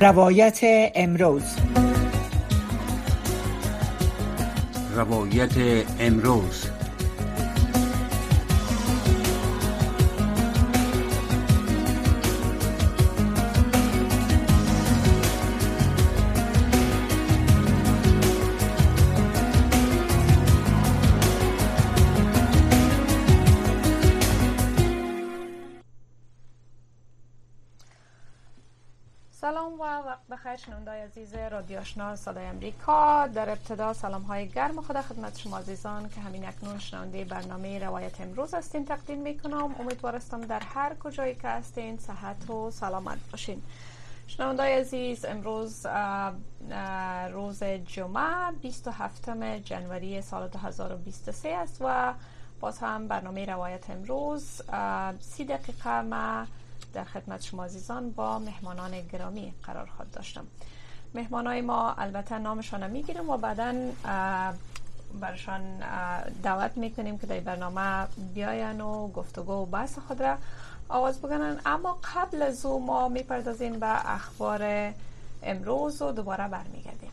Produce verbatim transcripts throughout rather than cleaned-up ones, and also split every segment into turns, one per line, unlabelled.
روایت امروز.
روایت امروز.
سلام و وقت بخیر شنوندای عزیز رادیو آشنا صدای امریکا. در ابتدا سلام های گرم خود خدمت شما عزیزان که همین اکنون شنونده برنامه روایت امروز هستین تقدیم میکنم. امیدوارم در هر کجایی که هستین صحت و سلامت باشین. شنوندای عزیز، امروز آه آه روز جمعه بیست و هفتم جنوری سال دو هزار و بیست و سه است و باز هم برنامه روایت امروز سی دقیقه ما در خدمت شما عزیزان با مهمانان گرامی قرار خواهد داشتم. مهمانای ما البته نامشان میگیریم و بعداً برشان دعوت میکنیم که در برنامه بیاین و گفتگو و بحث خود را آغاز بکنن. اما قبل از او ما میپردازیم به اخبار امروز و دوباره برمیگردیم.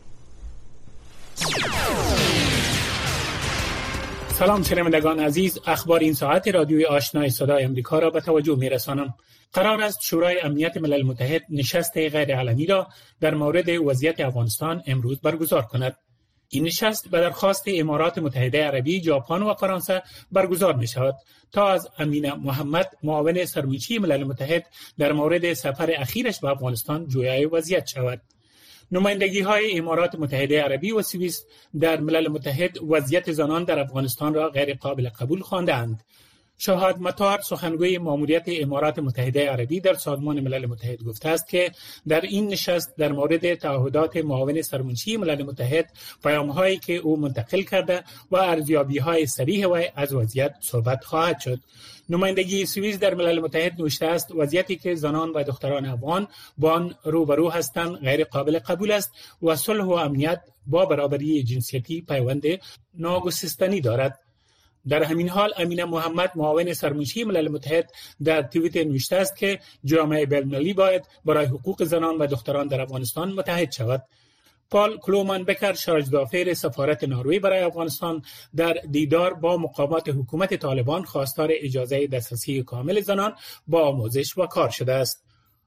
سلام شنوندگان عزیز، اخبار این ساعت رادیوی آشنای صدای امریکا را به توجه میرسانم. قرار است شورای امنیت ملل متحد نشست غیر علنی را در مورد وضعیت افغانستان امروز برگزار کند. این نشست به درخواست امارات متحده عربی، ژاپن و فرانسه برگزار می شود تا از امین محمد، معاون سرمایه‌ای ملل متحد، در مورد سفر اخیرش به افغانستان جویای وضعیت شود. نمایندگی های امارات متحده عربی و سوئیس در ملل متحد وضعیت زنان در افغانستان را غیر قابل قبول خواندند. شهاد مطار، سخنگوی ماموریت امارات متحده عربی در سازمان ملل متحد، گفته است که در این نشست در مورد تعهدات معاون سرمنشی ملل متحد، پیام‌هایی که او منتقل کرده و ارزیابی‌های صریح و از وضعیت صحبت خواهد شد. نمایندگی سوئیس در ملل متحد نوشته است وضعیتی که زنان و دختران افغان با آن روبرو هستند غیر قابل قبول است و صلح و امنیت با برابری جنسیتی پیوند ناگسستنی دارد. در همین حال امین محمد، معاون سرمنشی ملل متحد، در توییتر نوشته است که جامعه بین‌المللی باید برای حقوق زنان و دختران در افغانستان متحد شود. پال کلومان بکر، شارژدافر سفارت نروژ برای افغانستان، در دیدار با مقامات حکومت طالبان خواستار اجازه دسترسی کامل زنان با آموزش و کار شده است.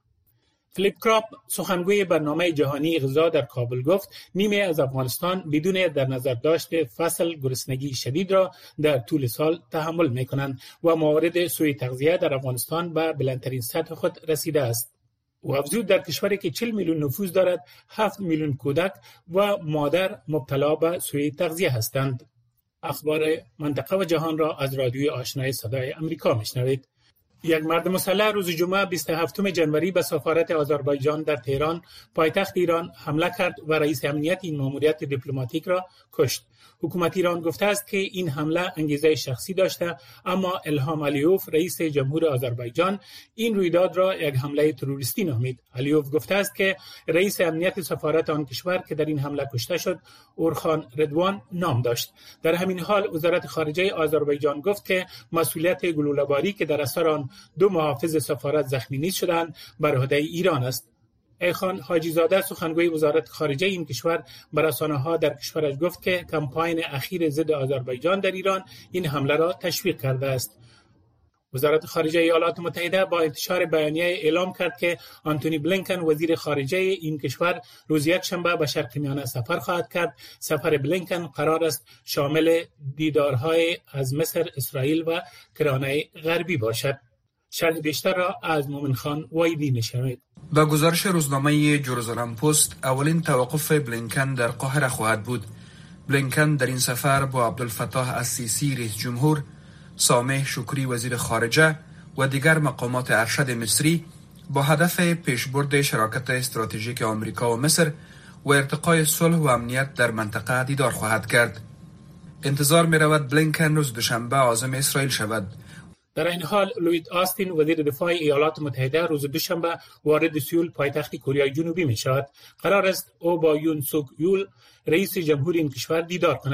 فلیپ کراپ، سخنگوی برنامه جهانی غذا در کابل، گفت نیمه از افغانستان بدون در نظر داشت فصل گرسنگی شدید را در طول سال تحمل می‌کنند و موارد سوء تغذیه در افغانستان به بلندترین سطح خود رسیده است. و افزود در کشوری که چهل میلیون نفوس دارد، هفت میلیون کودک و مادر مبتلا به سوء تغذیه هستند. اخبار منطقه و جهان را از رادیوی آشنای صدای امریکا میشنوید. یک مرد مسلح روز جمعه بیست و هفتم جنوری به سفارت آذربایجان در تهران، پایتخت ایران، حمله کرد و رئیس امنیت این ماموریت دیپلماتیک را کشت. حکومت ایران گفته است که این حمله انگیزه شخصی داشته، اما الهام علیوف، رئیس جمهور آذربایجان، این رویداد را یک حمله تروریستی نامید. علیوف گفته است که رئیس امنیت سفارت آن کشور که در این حمله کشته شد، اورخان ردوان نام داشت. در همین حال وزارت خارجه آذربایجان گفت که مسئولیت گلوله‌باری که در اثر آن دو محافظ سفارت زخمی نیز شدند بر عهده ایران است. ایخان حاجی زاده، سخنگوی وزارت خارجه این کشور، به رسانه‌ها در کشورش گفت که کمپاین اخیر ضد آذربایجان در ایران این حمله را تشویق کرده است. وزارت خارجه ایالات متحده با انتشار بیانیه اعلام کرد که آنتونی بلینکن، وزیر خارجه این کشور، روز یکشنبه به شرق میانه سفر خواهد کرد. سفر بلینکن قرار است شامل دیدارهای از مصر، اسرائیل و کرانه غربی باشد. شرح بیشتر را از مومن خان وایدی میشنوید.
با گزارش روزنامه جروزالم پست، اولین توقف بلینکن در قاهره خواهد بود. بلینکن در این سفر با عبدالفتاح السیسی رئیس جمهور، سامح شکری وزیر خارجه و دیگر مقامات ارشد مصری با هدف پیشبرد شراکت استراتژیک آمریکا و مصر و ارتقای صلح و امنیت در منطقه دیدار خواهد کرد. انتظار می رود بلینکن روز دوشنبه عازم اسرائیل شود.
در این حال لوید آستین، وزیر دفاع ایالات متحده، روز دوشنبه وارد سئول، پایتخت کره جنوبی می شود. قرار است او با یون سوک یول، رئیس جمهور این کشور، دیدار کند.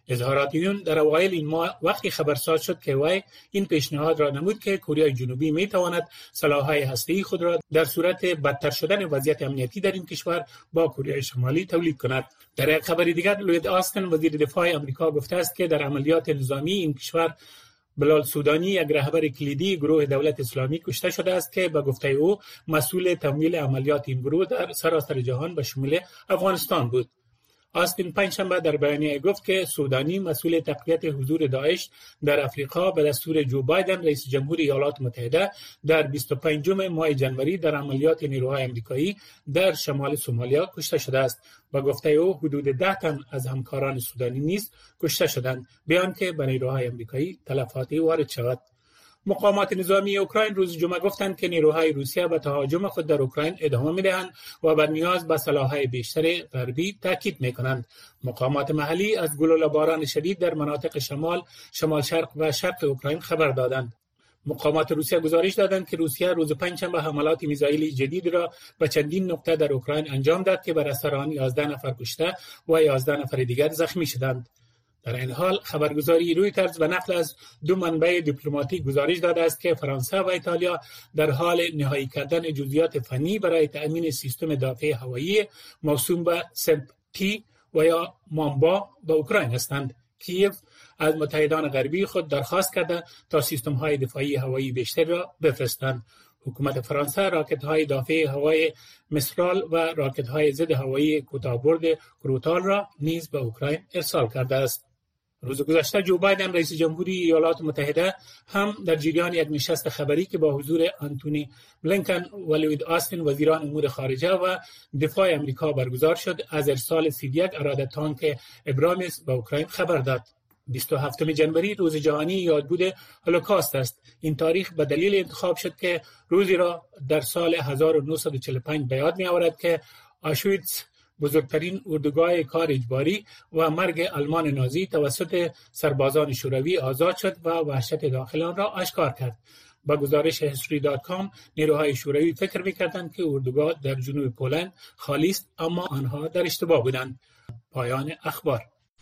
اظهارات یون در اوایل این ماه وقتی خبرساز شد که وی این پیشنهاد را نمود که کره جنوبی می تواند سلاح‌های هسته‌ای خود را در صورت بدتر شدن وضعیت امنیتی در این کشور با کره شمالی تولید کند. در یک خبر دیگر لوید آستن وزیر دفاع آمریکا گفته است که در عملیات نظامی این کشور بلال سودانی یک رهبر کلیدی گروه دولت اسلامی کشته شده است که به گفته او مسئول تمویل عملیات این گروه در سراسر جهان به شمول افغانستان بود. آستین پنجشنبه در بیانیه گفت که سودانی مسئول تقویت حضور داعش در افریقا به دستور جو بایدن رئیس جمهور ایالات متحده در بیست و پنجم ماه جنوری در عملیات نیروهای آمریکایی در شمال سومالیا کشته شده است. با گفته او حدود ده تن از همکاران سودانی نیز کشته شدند، بیان که به نیروهای آمریکایی تلفاتی وارد شود. مقامات نظامی اوکراین روز جمعه گفتند که نیروهای روسیه به تهاجم خود در اوکراین ادامه می‌دهند و بر نیاز به سلاح‌های بیشتر غربی تاکید می‌کنند. مقامات محلی از گلوله‌باران شدید در مناطق شمال، شمال شرق و شرق اوکراین خبر دادند. مقامات روسیه گزارش دادند که روسیه روز پنجشنبه حملات میزایلی جدید را به چندین نقطه در اوکراین انجام داد که بر اثر آن یازده نفر کشته و یازده نفر دیگر زخمی شدند. در این حال خبرگزاری رویترز به نقل از دو منبع دیپلماتیک گزارش داده است که فرانسه و ایتالیا در حال نهایی کردن جزئیات فنی برای تأمین سیستم دفاع هوایی موسوم به سمپتی و یا مامبا به اوکراین هستند. کیف از متحدان غربی خود درخواست کرده تا سیستم‌های دفاعی هوایی بیشتر را بفرستند. حکومت فرانسه راکت‌های دافع هوایی مسترال و راکت‌های ضد هوایی کوتاه‌برد کروتال را نیز به اوکراین ارسال کرده است. روز گذشته جو بایدن رئیس جمهوری ایالات متحده هم در جریان یک نشست خبری که با حضور آنتونی بلینکن و لوید آستین وزیران امور خارجه و دفاع آمریکا برگزار شد از ارسال سی یک اراده تانک ابرامس به اوکراین خبر داد. بیست و هفتم جنوری روز جهانی یادبود هولوکاست است. این تاریخ به دلیل انتخاب شد که روزی را در سال هزار و نهصد و چهل و پنج به یاد می آورد که آشویتز، بزرگترین اردوگاه کار اجباری و مرگ آلمان نازی توسط سربازان شوروی آزاد شد و وحشت داخل آن را آشکار کرد. با گزارش هیستوری دات کام نیروهای شوروی فکر می‌کردند که اردوگاه در جنوب پولند خالی است، اما آنها در اشتباه بودند. پایان اخبار.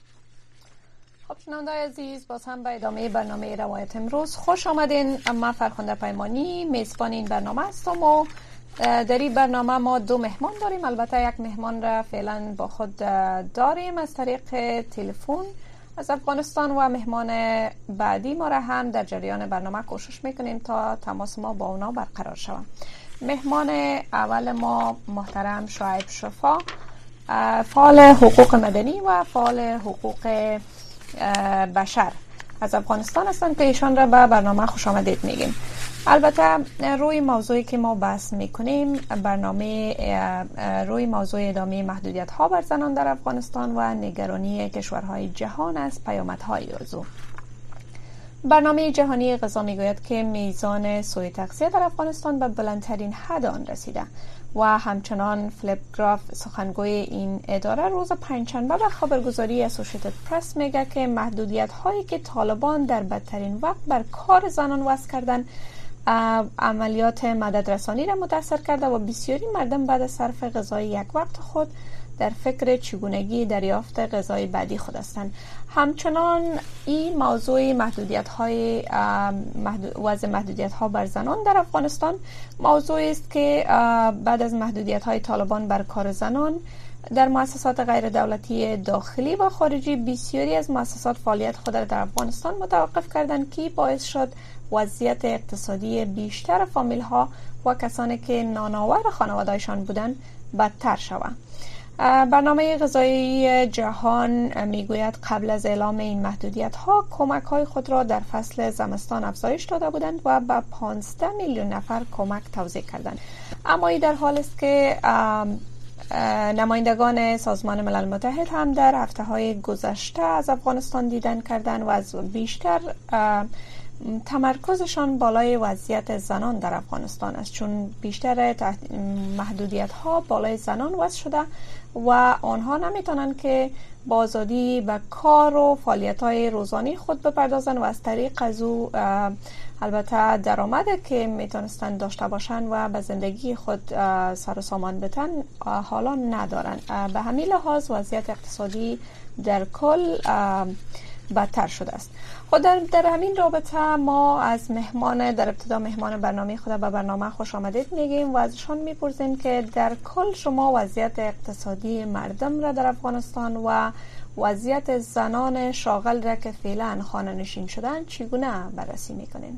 خب شنونده‌های عزیز، باز هم به ادامه برنامه روایت امروز خوش آمدین. من فرخنده پیمانی میزبان این برنامه هستم و در این برنامه ما دو مهمان داریم. البته یک مهمان را فعلا با خود داریم از طریق تلفن از افغانستان و مهمان بعدی ما را هم در جریان برنامه کوشش میکنیم تا تماس ما با اونا برقرار شود. مهمان اول ما محترم شعیب شفا، فعال حقوق مدنی و فعال حقوق بشر از افغانستان هستند که ایشان را به برنامه خوش آمدید میگیم. البته روی موضوعی که ما بحث میکنیم برنامه روی موضوع ادامه محدودیت ها بر زنان در افغانستان و نگرانی کشورهای جهان از پیامدهای موضوع. برنامه جهانی غذا میگوید که میزان سوء تغذیه در افغانستان به بلندترین حد آن رسیده و همچنان فلیپ گراف سخنگوی این اداره روز پنجشنبه به خبرگزاری اسوسییتد پرس میگه که محدودیت هایی که طالبان در بدترین وقت بر کار زنان وضع کردن عملیات مددرسانی را متاثر کرده و بسیاری مردم بعد از صرف غذای یک وقت خود در فکر چگونگی دریافت غذای بعدی خود هستند. همچنان این موضوع محدودیت های محدود وضع محدودیت ها بر زنان در افغانستان موضوعی است که بعد از محدودیت های طالبان بر کار زنان در مؤسسات غیر دولتی داخلی و خارجی بسیاری از مؤسسات فعالیت خود را در افغانستان متوقف کردند که باعث شد وضعیت اقتصادی بیشتر فامیل ها و کسانی که نانآور خانواده‌شان بودند بدتر شود. برنامه غذایی جهان میگوید قبل از اعلام این محدودیت ها کمک های خود را در فصل زمستان افزایش داده بودند و به پانزده میلیون نفر کمک توزیع کردند. اما این در حال است که نمایندگان سازمان ملل متحد هم در هفته های گذشته از افغانستان دیدن کردند و از بیشتر تمرکزشان بالای وضعیت زنان در افغانستان است، چون بیشتر محدودیت ها بالای زنان وضع شده و آنها نمیتونن که با آزادی به کار و فعالیت های روزانه خود بپردازن و از طریق از او البته درآمد که میتونستن داشته باشن و به زندگی خود سر و سامان بتن حالا ندارن. به همین لحاظ وضعیت اقتصادی در کل بدتر شده است. خود در, در همین رابطه ما از مهمان در ابتدا مهمان برنامه خود به برنامه خوش آمدید میگیم و ازشان میپرسیم که در کل شما وضعیت اقتصادی مردم را در افغانستان و وضعیت زنان شاغل را که فعلا خانه نشین شدن چگونه بررسی میکنین؟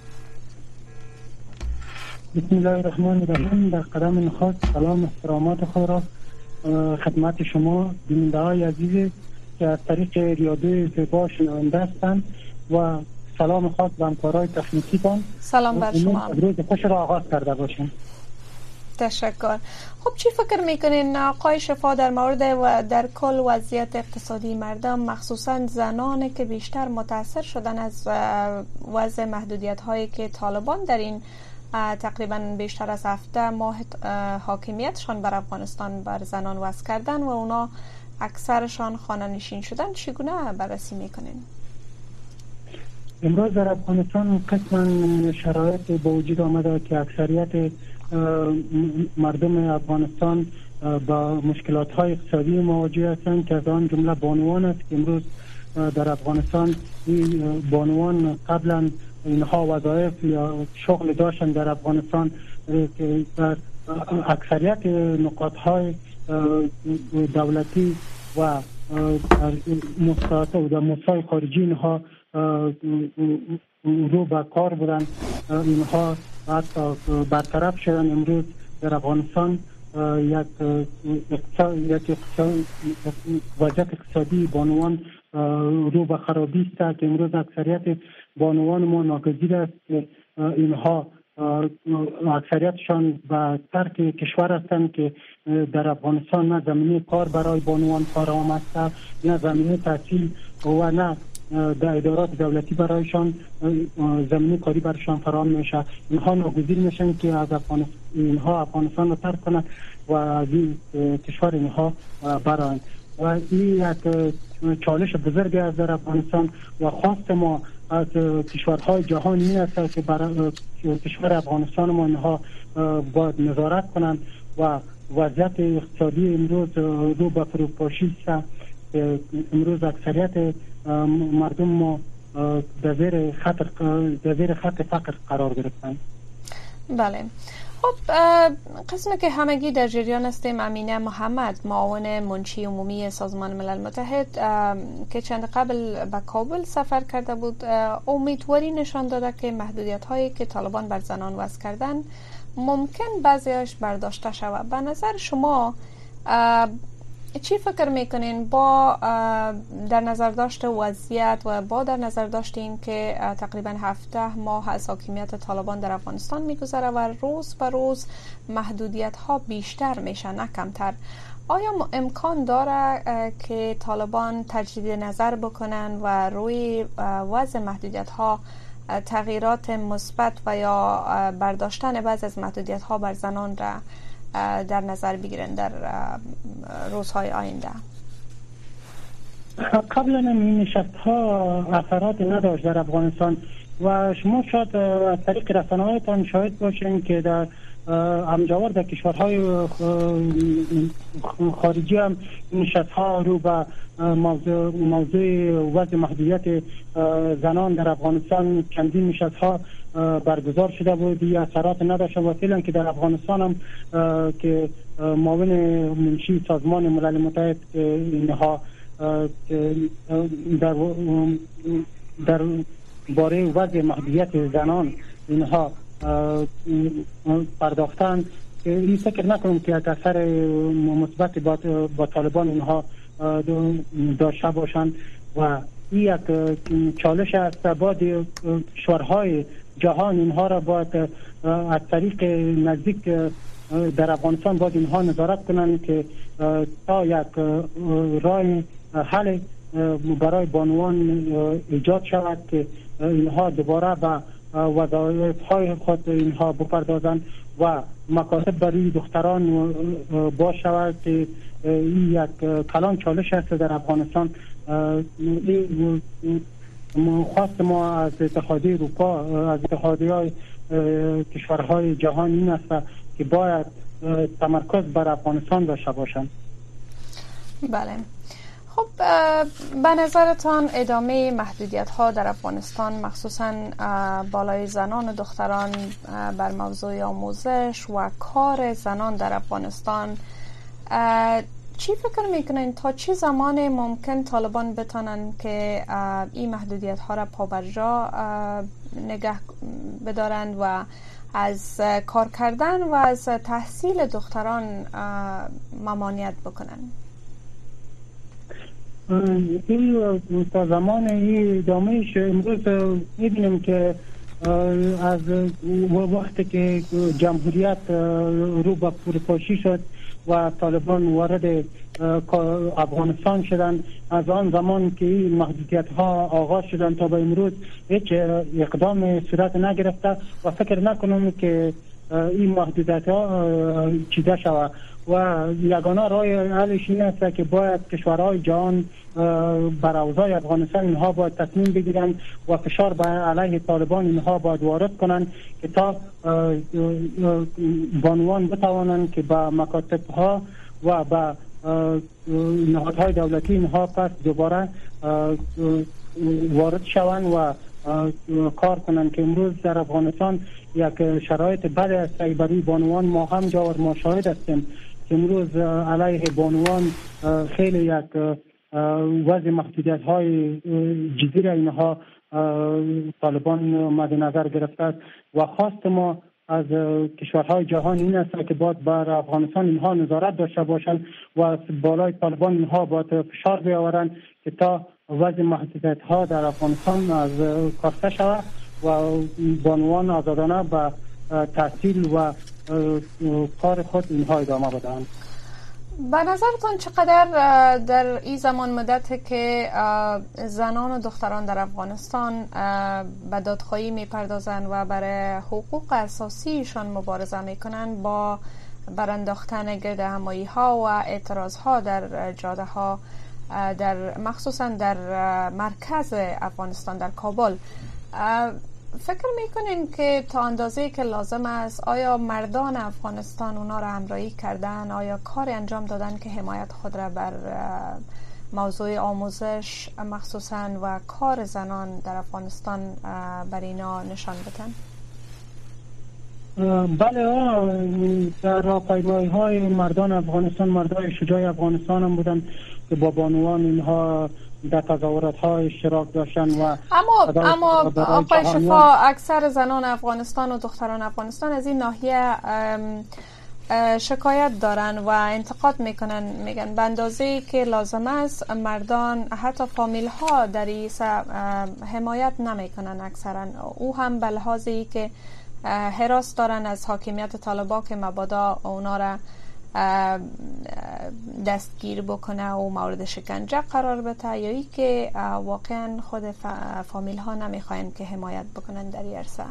بسم الله الرحمن الرحیم. در قدم نخست سلام احترامات خود را خدمت شما بیننده های عزیز که از طریق رادیو زیبا شنونده هستند و سلام خاص به همکارای تکنیکی تان.
سلام بر شما.
روز خوش را آغاز کرده باشیم.
تشکر. خب چی فکر میکنین آقای شفا در مورد و در کل وضعیت اقتصادی مردم، مخصوصا زنانی که بیشتر متاثر شدن از وضع محدودیت هایی که طالبان در این تقریبا بیشتر از هفته ماه حاکمیتشان بر افغانستان بر زنان وضع کردن و اونا اکثرشان خانه نشین شدن، چگونه بررسی میکنین؟
امروز در افغانستان قسما شرایط با وجود آمده که اکثریت مردم افغانستان با مشکلات های اقتصادی مواجه هستند که از آن جمله بانوان است که امروز در افغانستان این بانوان قبلا اینها وظایف یا شغل داشتن در افغانستان که در اکثریت نقاط های دولتی و مستعد و مستعد خارجی اینها رو به کار بودن، اینها حتی برطرف شدن. امروز در افغانستان یک یک وضعیت اقتصادی بانوان رو به خرابی است که امروز اکثریت بانوان ما ناگزیر است که اینها اکثریتشان به ترک کشور هستند که در افغانستان نه زمینه کار برای بانوان فراهم است، نه زمینه تحصیل و نه در ادارات دولتی برایشان زمینه کاری برایشان فراهم میشه. اینها ناگزیر میشن که از افغانستان اینها افغانستان رو ترک کنند و از این کشور اینها برایند و این یک چالش بزرگی است در افغانستان و خواست ما از کشورهای جهان این است که برای کشور افغانستان ما اینها باید نظارت کنند و وضعیت اقتصادی امروز رو به فروپاشی است. امروز اکثریت مردم ما در زیر خطر در زیر خط فقر قرار گرفتند.
بله. خب قسمی که همگی در جریان هستیم، امینه محمد معاون منشی عمومی سازمان ملل متحد که چند قبل به کابل سفر کرده بود امیدواری نشان داده که محدودیت هایی که طالبان بر زنان وضع کردن ممکن بعضیش برداشته شود. به نظر شما چی فکر میکنین با در نظر داشت وضعیت و با در نظر داشت این که تقریبا هفته ماه از حاکمیت طالبان در افغانستان میگذره و روز به روز محدودیت ها بیشتر میشه نه کمتر، آیا امکان داره که طالبان تجدید نظر بکنن و روی وضع محدودیت ها تغییرات مثبت و یا برداشتن بعض از محدودیت ها بر زنان را در نظر بگیرن در روزهای آینده؟
قبلا این نشست ها اثرات نداشت در افغانستان و شما شاید از طریق رسانه‌هایتان شاهد باشین که در همجوار در کشورهای خارجی هم نشست ها رو به موضوع, موضوع وضع محدودیت زنان در افغانستان چندین نشست ها برگزار شده بود. این اثرات نداشت و فعلا که در افغانستان هم که معاون منشی سازمان ملل متحد اینها در در باره وضع محدودیت زنان اینها پرداختن که این فکر نکنم که یک اثر مثبت با, با طالبان اینها داشته باشند و این یک چالش است. باید کشورهای جهان اینها را باید از طریق نزدیک در افغانستان باید اینها نظارت کنند که تا یک راه حل برای بانوان ایجاد شود که اینها دوباره به وظایف‌های خود اینها بپردازند و مکاتب برای دختران باز شود که این یک کلان چالش است در افغانستان. خواست ما از اتحادیه اروپا، از اتحادیه کشورهای جهان این است که باید تمرکز بر افغانستان داشته باشند.
بله. خب به نظرتان ادامه محدودیت ها در افغانستان مخصوصا بالای زنان و دختران بر موضوع آموزش و کار زنان در افغانستان چی فکر میکنین تا چه زمان ممکن طالبان بتانن که این محدودیت ها را پابرجا نگه بدارند و از کار کردن و از تحصیل دختران ممانعت بکنن؟
این تا زمان این ادامهش امروز میبینیم که از وقتی که جمهوریت رو به فروپاشی شد و طالبان وارد افغانستان شدند، از آن زمان که این محدودیت ها آغاز شدند تا به امروز هیچ اقدام صورت نگرفته و فکر نکنم که این محدودیت ها چیده شود و یگانه راه حلش این است که باید کشورهای جهان بر اوضاع افغانستان اینها باید تصمیم بگیرند و فشار بر علیه طالبان اینها باید وارد کنند که تا بانوان بتوانند که به مکاتب ها و به نهادهای دولتی اینها پس دوباره وارد شوند و کار کنند که امروز در افغانستان یک شرایط بد است برای بانوان. ما هم جاور ما شاهد هستیم که امروز علیه بانوان خیلی یک وضع محدودیت های جدی را اینها طالبان مد نظر گرفته است و خواست ما از کشورهای جهان این است که باید بر افغانستان اینها نظارت داشته باشند و بالای طالبان اینها باید فشار بیاورند که تا وضع محدودیت ها در افغانستان از کاسته شود و بانوان آزادانه به تحصیل و کار خود اینها ادامه بدهند.
به نظرتان چقدر در این زمان مدت که زنان و دختران در افغانستان به دادخواهی میپردازند و برای حقوق اساسیشان مبارزه میکنند با برانداختن گرد همایی ها و اعتراض ها در جاده ها در مخصوصا در مرکز افغانستان در کابل، فکر میکنین که تا اندازه‌ای که لازم است آیا مردان افغانستان اونا را همراهی کردن، آیا کار انجام دادن که حمایت خود را بر موضوع آموزش مخصوصا و کار زنان در افغانستان بر اینا نشان بدن؟
بله، در راهپیمایی های مردان افغانستان، مردای شجاع افغانستان هم بودن که با بانوان اینها در تظاهرات ها اشتراک داشتن و
اما اما آقای شفا، اکثر زنان افغانستان و دختران افغانستان از این ناحیه شکایت دارن و انتقاد میکنن، میگن به اندازه‌ای که لازم است مردان حتی فامیل ها در این حمایت نمیکنن اکثرا، او هم به لحاظی که هراس دارن از حاکمیت طالبان که مبادا اونا را دستگیر بکنه و مورد شکنجه قرار بده، یا ای که واقعا خود فامیل ها نمیخواین که حمایت بکنن در این عرصه؟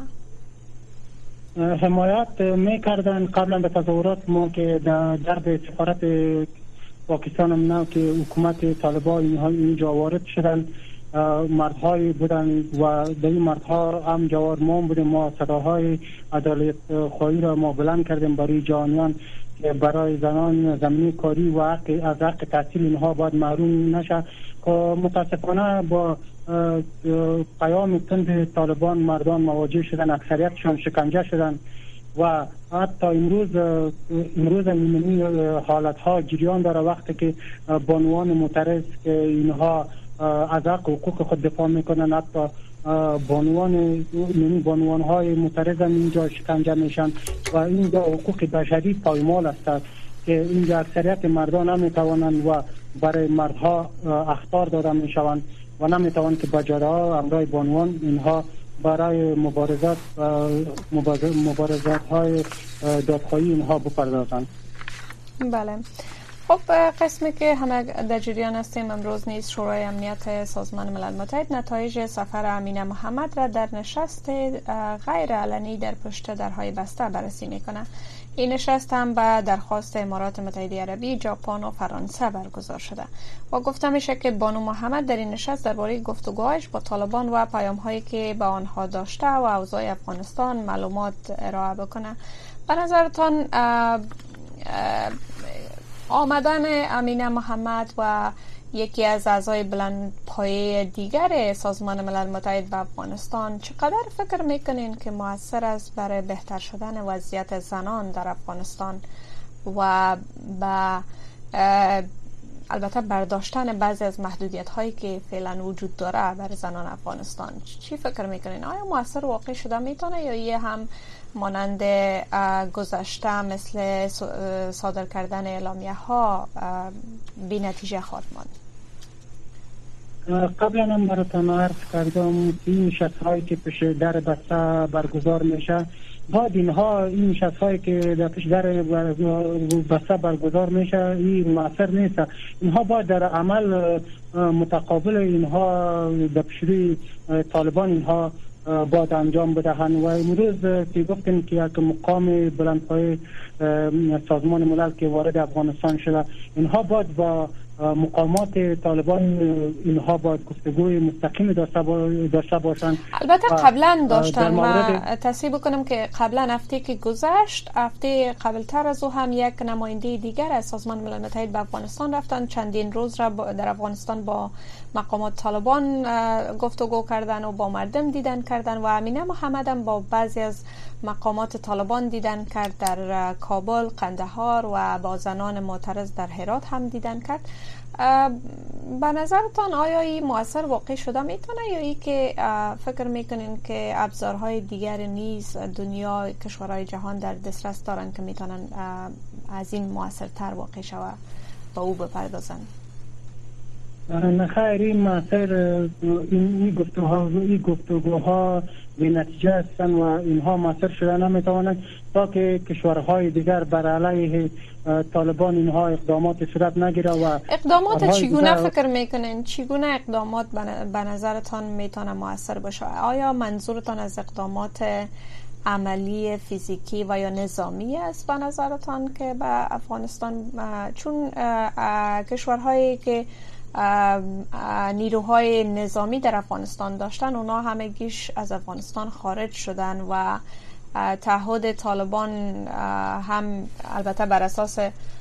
حمایت میکردن قبلا به تظاهرات ما که در درب سفارت پاکستان هم نه که حکومت طالبان اینها اینجا وارد شدن، مردهای بودن و در این مردها هم جوار ما بودیم، ما صداهای عدالت خواهی را ما بلند کردیم برای جهانیان که برای زنان زمینی کاری و حق از حق تحصیل اینها باید محروم نشه، که متاسفانه با پیام تند طالبان مردان مواجه شدن، اکثریتشان شکنجه شدن و حتی امروز امروز این حالت ها جریان داره وقتی که بانوان معترض که اینها از حق حقوق خود دفاع میکنن، حتی بانوان یعنی بانوان های معترض هم اینجا شکنجه میشن و اینجا حقوق بشری پایمال است که اینجا اکثریت مردان نمیتوانند و برای مردها اخطار داده میشوند و نمیتوانند که با جاده ها همراه بانوان اینها برای مبارزات مبارزات های دادخواهی اینها بپردازند.
بله، خب قسمی که همه در جریان هستیم، امروز نیز شورای امنیت سازمان ملل متحد نتایج سفر امینه محمد را در نشست غیر علنی در پشت درهای بسته بررسی میکنه. این نشست هم به درخواست امارات متحده عربی، ژاپن و فرانسه برگزار شده و گفته میشه که بانو محمد در این نشست درباره گفتگوهایش با طالبان و پیام‌هایی که با آنها داشته و اوضاع افغانستان معلومات ارائه بکنه. به نظرتان آمدن امینه محمد و یکی از اعضای بلند پایه دیگر سازمان ملل متحد به افغانستان، چقدر فکر میکنین که مؤثر است برای بهتر شدن وضعیت زنان در افغانستان و به البته برداشتن بعضی از محدودیت هایی که فعلا وجود داره برای زنان افغانستان؟ چی فکر میکنین؟ آیا مؤثر واقع شده میتونه یا یه هم مانند گذشته مثل صادر کردن اعلامیه ها بی نتیجه خواهد ماند؟
قبلا هم براتون عرض کردم این نشست هایی که پیش در بسته برگزار میشه، بعد اینها این نشست هایی که در پیش در بسته برگزار میشه این مؤثر نیست. اینها باید در عمل متقابل اینها در پیشروی طالبان اینها باید انجام بدهند. و امروز که گفتیم که یک مقام بلندپایه سازمان ملل که وارد افغانستان شده، اینها باید با مقامات طالبان اینها باید گفتگوی مستقیم داشته باشند.
البته قبلا داشتن. ما تصحیح بکنم که قبلا هفته که گذشت، هفته قبلتر از او هم یک نماینده دیگر از سازمان ملل متحد به افغانستان رفتن، چندین روز را در افغانستان با مقامات طالبان گفتگو کردن و با مردم دیدن کردن و امینه محمد هم با بعضی از مقامات طالبان دیدن کرد در کابل، قندهار و با زنان معترض در هرات هم دیدن کرد. به نظرتان آیا این مؤثر واقع شده میتونه یا ای که فکر میکنین که ابزارهای دیگر نیز دنیا کشورهای جهان در دسترس دارن که میتونن از این مؤثرتر واقع شوه با او بپردازن؟
نه خیر، این مؤثر این گفتگوها این گفتگوها به نتیجه هستند و اینها مؤثر شده نمیتوانند تا که کشورهای دیگر بر علیه طالبان اینها اقدامات صورت نگیره. و
اقدامات چگونه فکر میکنین؟ چگونه اقدامات به نظرتان میتونه مؤثر باشه؟ آیا منظورتان از اقدامات عملی فیزیکی و یا نظامی است به نظرتان که به افغانستان، چون کشورهایی که نیروهای نظامی در افغانستان داشتن اونا همگیش از افغانستان خارج شدن و تعهد طالبان هم البته بر اساس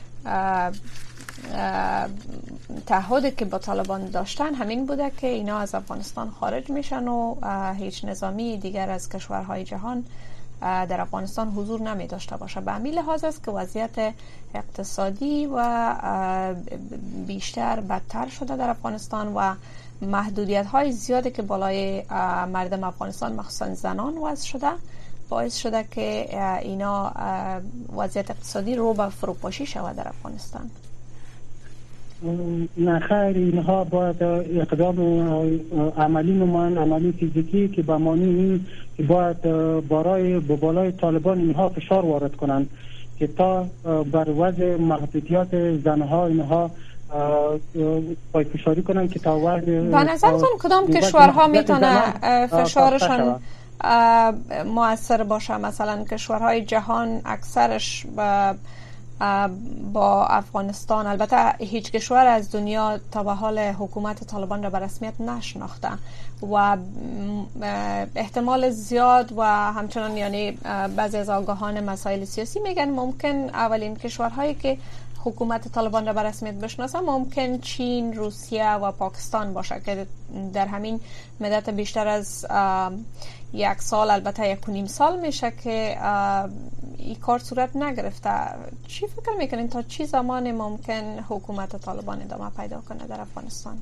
تعهدی که با طالبان داشتن همین بوده که اینا از افغانستان خارج میشن و هیچ نظامی دیگر از کشورهای جهان در افغانستان حضور نمی داشته باشه. به همین لحاظ است که وضعیت اقتصادی و بیشتر بدتر شده در افغانستان و محدودیت های زیادی که بالای مردم افغانستان مخصوصا زنان وضع شده باعث شده که اینا وضعیت اقتصادی رو به فروپاشی شود در افغانستان.
نه خیر، اینها باید اقدام عملی نمان، عملی فیزیکی که به معنی این که باید برای بالای طالبان اینها فشار وارد کنند که تا بر وضع محدودیت زنها اینها پای فشاری کنند که تا وضع.
به نظرتون کدام کشورها میتونه فشارشان مؤثر باشه؟ مثلا کشورهای جهان اکثرش با با افغانستان، البته هیچ کشور از دنیا تا به حال حکومت طالبان را به رسمیت نشناخته و احتمال زیاد و همچنان یعنی بعضی از آگاهان مسائل سیاسی میگن ممکن اولین کشورهایی که حکومت طالبان را به رسمیت بشناسه ممکن چین، روسیه و پاکستان باشه که در همین مدت بیشتر از یک سال، البته یک و نیم سال میشه که این کار صورت نگرفته. چی فکر میکنین تا چی زمان ممکن حکومت طالبان ادامه پیدا کنه در افغانستان؟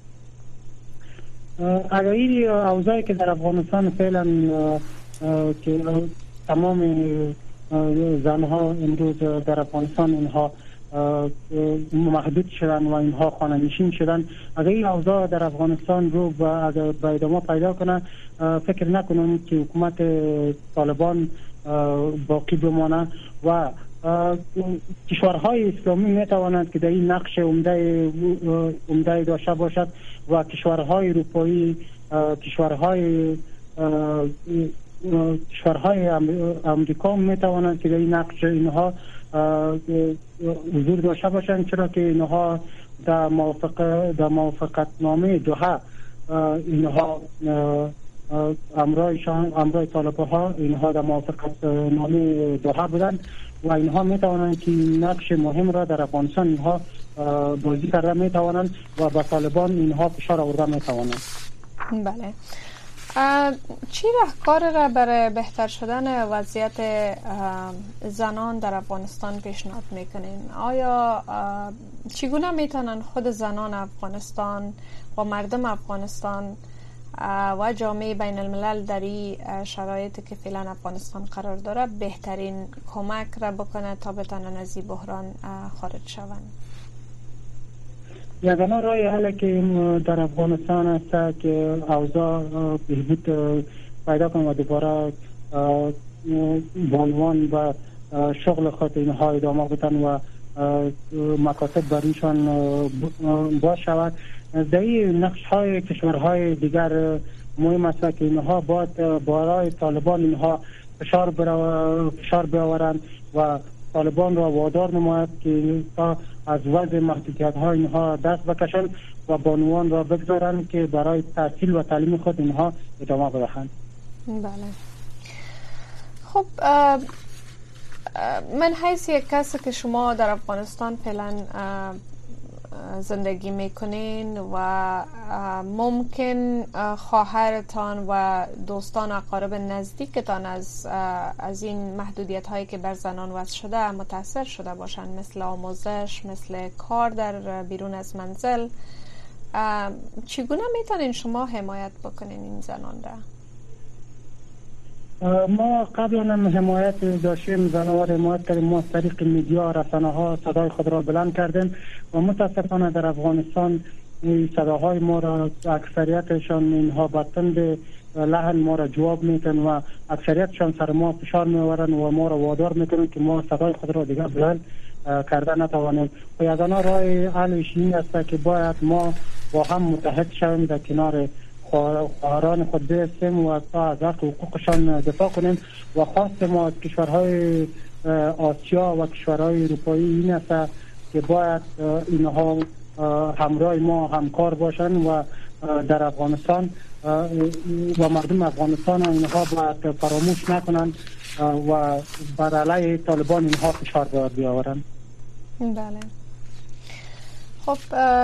اگر این اوضاعی که در افغانستان فعلا که تمام زنها امروز در افغانستان اینها محدود شدن و اینها خانه‌نشین شدن، اگر این اوضاع در افغانستان رو به ادامه پیدا کنه فکر نکنم که حکومت طالبان باقی بمانه و کشورهای اسلامی می توانند که در این نقش عمده عمده داشته باشد و کشورهای اروپایی، کشورهای کشورهای امریکا می توانند که در این نقش اینها حضور داشته باشند، چرا که اینها در موافقت در موافقت نامه دوحه اینها امرایشان امرای طالبها اینها در موافقت نامه دوحه بودند و اینها می توانند که نقش مهم را در افغانستان اینها بازی کرده می توانند و به طالبان اینها فشار آورده می توانند.
بله. چی راهکار را برای بهتر شدن وضعیت زنان در افغانستان پیشنهاد میکنین؟ آیا چگونه میتونن خود زنان افغانستان و مردم افغانستان و جامعه بین الملل در این شرایطی که فعلا افغانستان قرار داره بهترین کمک را بکنه تا بتونن از این بحران خارج شوند؟
یگانه راه حل که در افغانستان است که اوضاع بهبود پیدا کنه و دوباره بانوان و شغل خود اینها ادامه بدن و مکاتب برایشان باز شود. در این نقش های کشورهای دیگر مهم است که اینها باید برای طالبان اینها فشار فشار بیاورند و طالبان را وادار نماید که تا از وضع محدودیت های اینها دست بکشند و بانوان را بگذارند که برای تحصیل و تعلیم خود اینها ادامه بدهند.
بله. خب من حیث یک کسی که شما در افغانستان فعلا زندگی میکنین و ممکن خواهرتان و دوستان اقارب نزدیکتان از از این محدودیت هایی که بر زنان وضع شده متاثر شده باشند، مثل آموزش، مثل کار در بیرون از منزل، چگونه میتونین شما حمایت بکنین این زنان را؟
ما قبلا هم حمایت داشتیم، زنان حمایت کردیم. ما از طریق میدیا رسانه ها صدای خود را بلند کردیم و متاسفانه در افغانستان صداهای ما را اکثریتشان اینها با تند لحن ما را جواب میتن و اکثریتشان سر ما فشار میورن و ما را وادار میکنن که ما صدای خود را دیگر بلند کرده نتوانیم. و یگانه راه حلش این است که باید ما با هم متحد شویم، در کنار خواهران خود بیستیم و تا از حقوقشان دفاع کنیم. و خواست ما از کشورهای آسیا و کشورهای اروپایی این است که باید اینها همراه ما همکار باشند و در افغانستان و مردم افغانستان اینها باید فراموش نکنند و بر علیه طالبان اینها فشار بیاورند.
بله. خب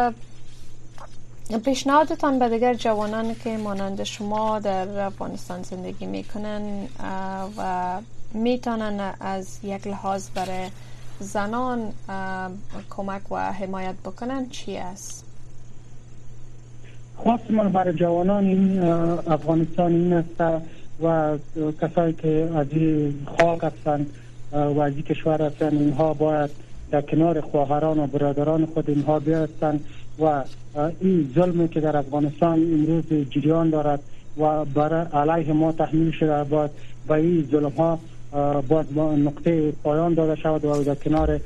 پیشنهادتان به دیگر جوانان که مانند شما در افغانستان زندگی میکنن و میتونن از یک لحاظ برای زنان کمک و حمایت بکنن چی است؟
خواست من برای جوانان این افغانستان این است و کسایی که از این خاک هستند و از این کشور هستند اینها باید در کنار خواهران و برادران خود اینها بیایستند و این ظلمی که در افغانستان امروز جریان دارد و برای علیه ما تحمیل شده باید به این ظلم ها باید نقطه پایان داده شود و در کنار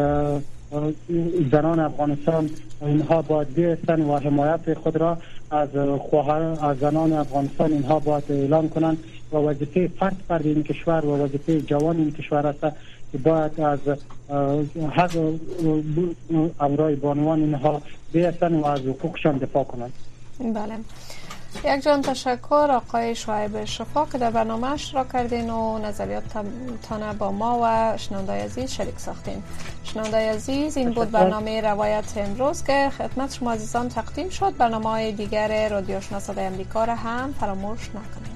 زنان افغانستان اینها باید بیستن و حمایت خود را از خواهر از زنان افغانستان اینها باید اعلان کنند و وظیفه فرد فرد این کشور و وظیفه جوان این کشور است که باید از حق امرای بانوان اینها بیستن و از حقوقشان دفاع کنند.
بله. یک جان تشکر آقای شعیب شفا که در برنامه اشتراک کردین و نظریاتتان با ما و شنوندای عزیز شریک ساختین. شنوندای عزیز این بود برنامه روایت امروز که خدمت شما عزیزان تقدیم شد. برنامه های دیگر رادیو آشنا صدای امریکا را هم فراموش نکنید.